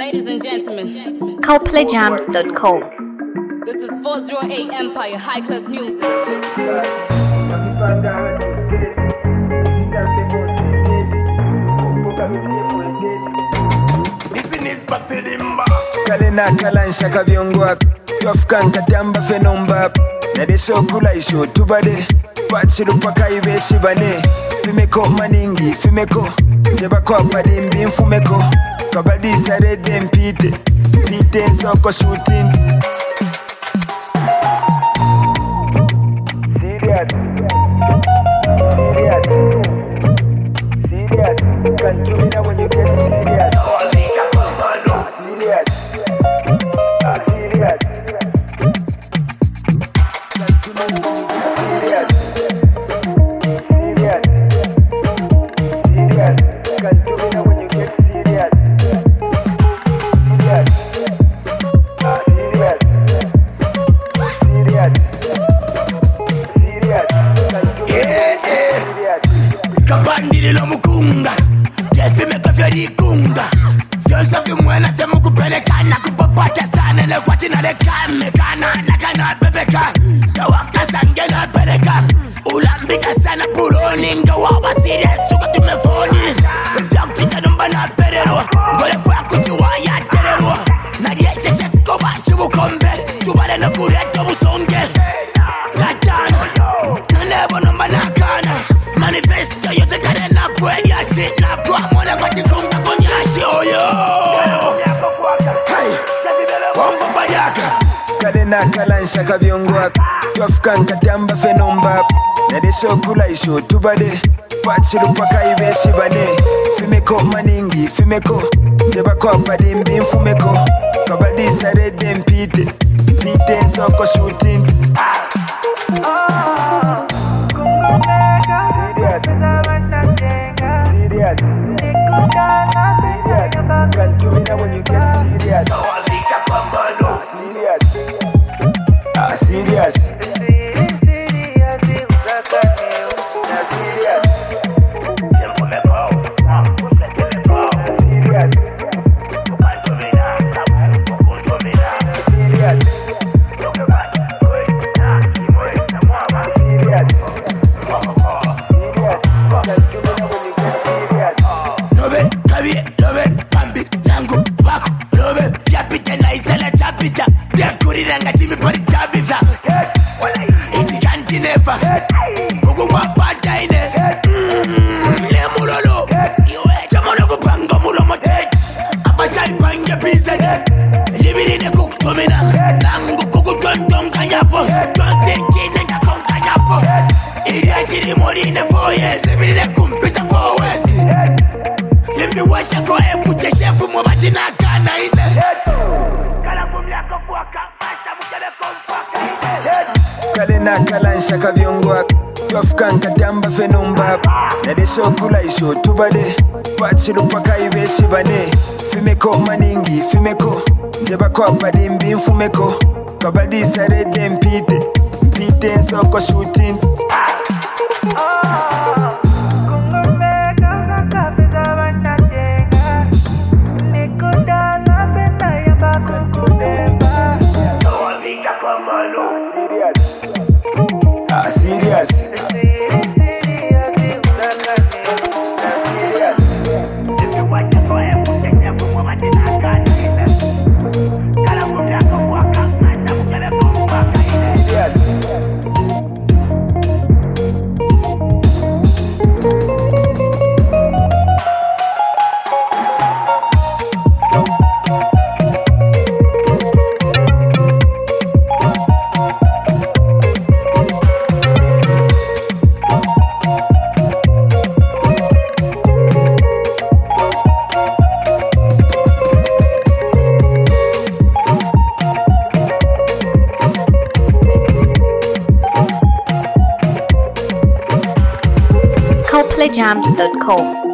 Ladies and gentlemen, ColdPlayJams.com. this is 408 Empire High Class Music. Kalena kalansha kabyongwa Twafukan katamba fenomba Nadeso kula isho tubade Pachiru paka ibeshi bane Fimeko maningi fimeko Jeba kwa padimbi mfumeko Kabadi sarede mpite Pite soko shooting Serious Can't do me now when you get serious Serious Kabandili lo mukunga Yefime kofyo likunga Vyonsa vimwena temu kupelekana Kupopata sana na kwati na lekame Kana bebeka Kawaka sange na peleka Ulambika sana puloni Ngawawa serious suka tumefoni Vyoktika numba na perero Ngole fwa kutuwa ya terero Nadieshe shekoba shubukombe Tubale no kureto busonge Tatana Nanebo numba nakana Manifesto yote kare na kweli asi na kwa mwana kwa tikunga konyashi oyo Hey, wamfa badaka Kalena kalansha kabyongwa Twafukan katamba fenomba Nadeso kula isho tubade Pachiru paka ibeshi bane Fimeko maningi fimeko Jeba kwa padimbi mfumeko Kabadi sarede mpite Pite soko shooting Can't do me now when you get serious Serious Kuriranga timi pari tabitha Iti kanti nefa Kuku wapata ine Nemulolo Chamono kupanga muromo tete Apachai pange pizete Libirine kukutumina Nangu kukutonton kanyapo Tontinkine ngakon kanyapo Iria chiri morine 4 years Libirine kumpita 4 west Limbi washa kwa efuche shefu mwabati na kana ine Kalena kalansha kabyongwa Twafukan katamba fenomba Nadeso kula isho tubade Pachiru paka ibeshi bane Fimeko maningi fimeko Jeba kwa padimbi mfumeko Kabadi sarede mpite Mpite soko shooting Serious ColdPlayJams.com.